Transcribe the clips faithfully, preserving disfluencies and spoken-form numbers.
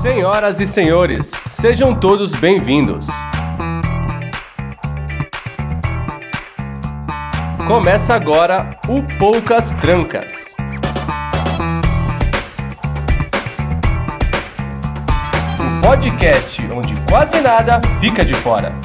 Senhoras e senhores, sejam todos bem-vindos. Começa agora o Poucas Trancas. O podcast onde quase nada fica de fora.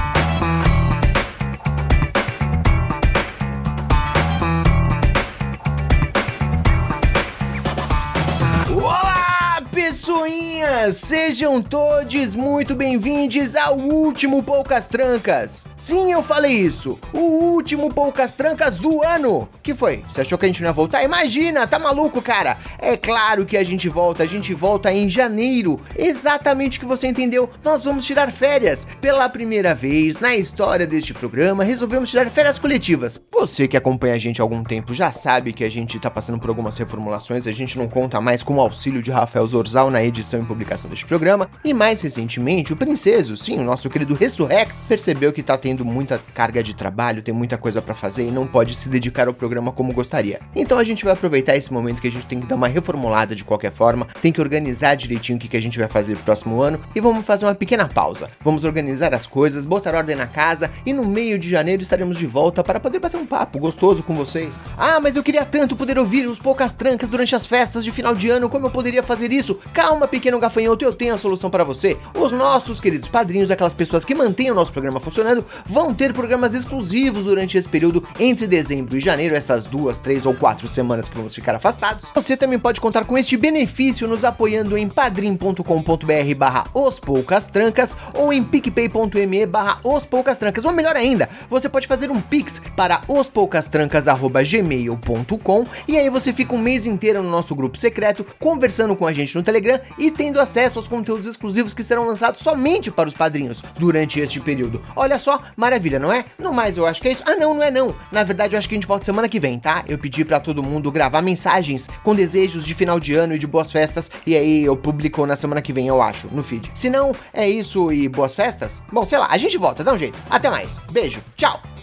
Pessoinhas, sejam todos muito bem-vindos ao último Poucas Trancas. Sim, eu falei isso, o último Poucas Trancas do ano. Que foi? Você achou que a gente não ia voltar? Imagina, tá maluco, cara? É claro que a gente volta, a gente volta em janeiro. Exatamente o que você entendeu, nós vamos tirar férias. Pela primeira vez na história deste programa, resolvemos tirar férias coletivas. Você que acompanha a gente há algum tempo já sabe que a gente tá passando por algumas reformulações, a gente não conta mais com o auxílio de Rafael Zorzal na edição e publicação deste programa, e mais recentemente o Princeso, sim, o nosso querido Ressurrect, percebeu que tá tendo muita carga de trabalho, tem muita coisa pra fazer e não pode se dedicar ao programa como gostaria. Então a gente vai aproveitar esse momento que a gente tem que dar uma reformulada de qualquer forma, tem que organizar direitinho o que, que a gente vai fazer no próximo ano e vamos fazer uma pequena pausa. Vamos organizar as coisas, botar ordem na casa e no meio de janeiro estaremos de volta para poder bater um papo gostoso com vocês. Ah, mas eu queria tanto poder ouvir os Poucas Trancas durante as festas de final de ano, como eu poderia fazer isso? Calma, pequeno gafanhoto, eu tenho a solução para você. Os nossos queridos padrinhos, aquelas pessoas que mantêm o nosso programa funcionando, vão ter programas exclusivos durante esse período entre dezembro e janeiro, essas duas, três ou quatro semanas que vamos ficar afastados. Você também pode contar com este benefício nos apoiando em padrim.com.br barra os Poucas Trancas ou em picpay.me barra os Poucas Trancas. Ou melhor ainda, você pode fazer um pix para ospoucastrancas arroba gmail ponto com e aí você fica um mês inteiro no nosso grupo secreto, conversando com a gente no Telegram e tendo acesso aos conteúdos exclusivos que serão lançados somente para os padrinhos durante este período. Olha só, maravilha, não é? No mais, eu acho que é isso. Ah, não, não é não. Na verdade, eu acho que a gente volta semana que vem, tá? Eu pedi pra todo mundo gravar mensagens com desejos de final de ano e de boas festas, e aí eu publico na semana que vem, eu acho, no feed. Se não, é isso e boas festas? Bom, sei lá, a gente volta, dá um jeito. Até mais. Beijo, tchau!